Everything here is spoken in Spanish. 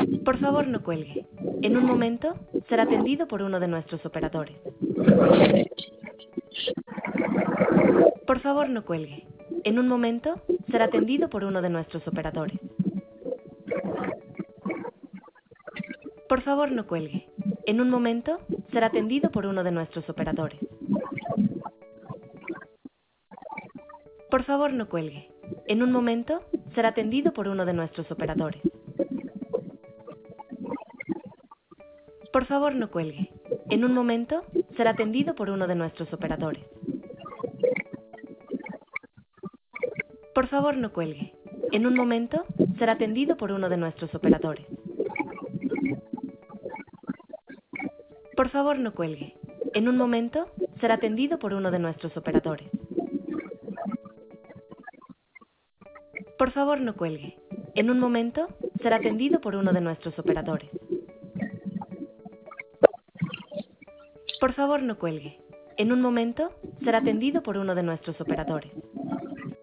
Por favor, no cuelgue. En un momento será atendido por uno de nuestros operadores. Por favor, no cuelgue. En un momento será atendido por uno de nuestros operadores. Por favor, no cuelgue. En un momento será atendido por uno de nuestros operadores. Por favor, no cuelgue. En un momento será atendido por uno de nuestros operadores. Por favor, no cuelgue. En un momento será atendido por uno de nuestros operadores. Por favor, no cuelgue. En un momento será atendido por uno de nuestros operadores. Por favor, no cuelgue. En un momento será atendido por uno de nuestros operadores. Por favor, no cuelgue. En un momento será atendido por uno de nuestros operadores. Por favor, no cuelgue. En un momento será atendido por uno de nuestros operadores.